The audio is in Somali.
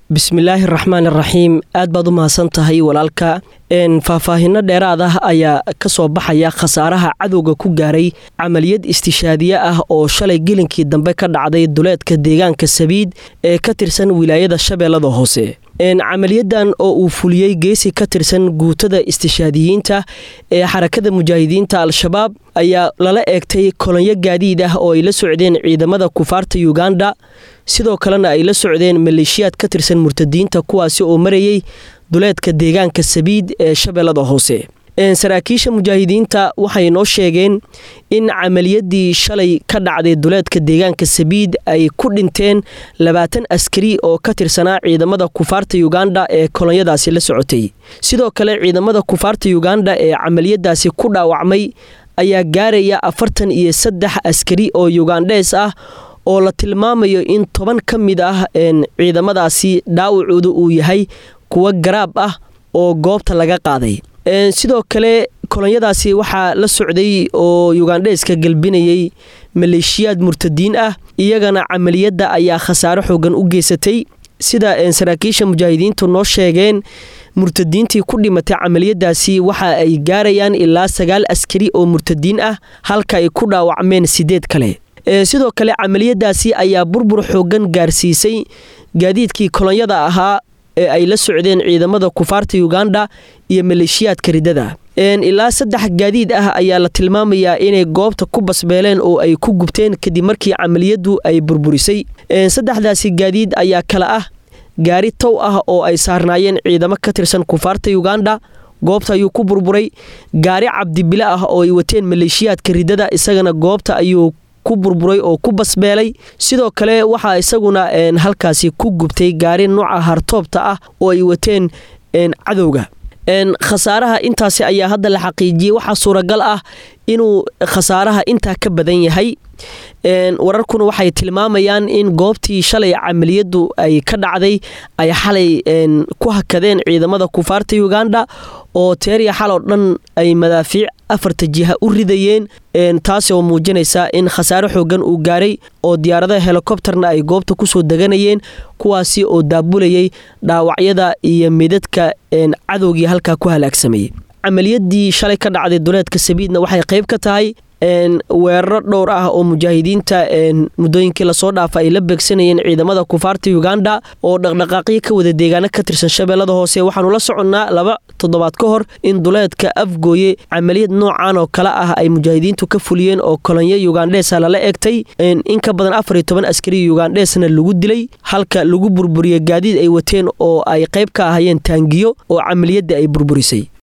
Bismillahirrahmanirrahiim. Aad baad u mahadsantahay walaalka. Faahfaahinno dheeraad ah ayaa ka soo baxaya khasaaraha cadowga ku gaaray amaliyad istishaadiye ah oo shalay gelinkii dambe ka dhacday duleedka deegaanka Sabiid ee ka tirsan wilaayada Shabeellada Hoose. Amaliyadan oo uu fuliyay geesi ka tirsan guutada istishaadiyiinta ee xarakada mujaahidiinta Al-Shabaab ayaa lala eegtay kolonyo gaadiid ah oo ay la socdeen ciidamada kufaarta Uganda, sidoo kalena ay la socdeen maleeshiyaad ka tirsan murtadiinta kuwaasi oo marayay duleedka deegaanka Sabiid ee Shabeellada Hoose. Saraakiisha mujaahidiinta waxay noo sheegeen in amaliyadii shalay ka dhacday duleedka deegaanka Sabiid ay ku dhinteen 20 askari oo ka tirsanaa ciidamada kufaarta Uganda ee kolonyadaasi la socotay. Sidoo kale ciidamada kufaarta Uganda ee amaliyadaasi ku dhaawacmay ayaa gaaraya 43 askari oo Ugandees ah oo la tilmaamayo in 10 ka mid ah ciidamadaasi dhaawacoodu uu yahay kuwa garaab ah oo goobta laga qaaday. Sidoo kale kolonyadaasi waxaa la socday oo Ugandeeska galbinayay maleeshiyaad murtadiin ah, iyagana amaliyada ayaa khasaaro xoogan u geysatay. sida saraakiisha mujaahidiintu noo sheegeen, murtadiintii ku dhimatay amaliyadaasi waxa ay gaarayaan ilaa 9 askari oo murtadiin ah halka ay ku dhaawacmeen 8 kale. sidoo kale amaliyadaasi ayaa burbur xoogan gaarsiisay gaadiidkii kolonyada ahaa ee ay la socdeen ciidamada kufaarta Uganda iyo maleeshiyaadka ridada. ilaa 3 gaadiid ah ayaa la tilmaamayaa inay goobta ku basbeeleen oo ay ku gubteen kadib markii amaliyadu ay burburisay. 3daasi gaadiid ayaa kala ah gaari tow ah oo ay saarnaayeen ciidamo ka tirsan kufaarta Uganda, goobta ayuu ku burburay. gaari cabdibile ah oo ay wateen maleeshiyaadka ridada, isagana goobta ayuu ku burburay oo ku basbeelay. sidoo kale waxa isaguna halkaasi ku gubtay gaari nooca hartoobta ah oo ay wateen cadowga. khasaaraha intaasi ayaa hadda la xaqiijiyay. waxa suuragal ah inuu khasaaraha inta ka badan yahay. wararkuna waxay tilmaamayaan in goobtii shalay amaliyadu ay ka dhacday ay xalay ku hakadeen ciidamada kufaarta Uganda oo teeriya xaloo dhan ay madaafiic 4 jiha u ridayeen, taas oo muujinaysa in khasaaro xoogan uu gaaray oo diyaaradaha helicopterna ay goobta ku soo deganayeen, kuwaasi oo daabulayay dhaawacyada iyo midadka cadowgii halka ku halaagsamay. amaliyadii shalay ka dhacday duleedka Sabiidna waxay qayb ka tahay weeraro dhowr ah oo mujaahidiinta mudooyinkii la soo dhaafay ay la beegsanayeen ciidamada kufaarta Uganda oo dhaqdhaqaaqyo ka wada deegaano ka tirsan Shabeellada Hoose. waxaanu la soconnaa 2 toddobaad ka hor in duleedka Afgooye amaliyad noocan oo kala ah ay mujaahidiintu ka fuliyeen oo kolonyo Ugandees la eegtay. in ka badan 14 askari Ugandeesna lagu dilay halka lagu burburiyay gaadiid ay wateen oo ay qayb ka ahaayeen taangiyo oo amaliyada ay burburisay.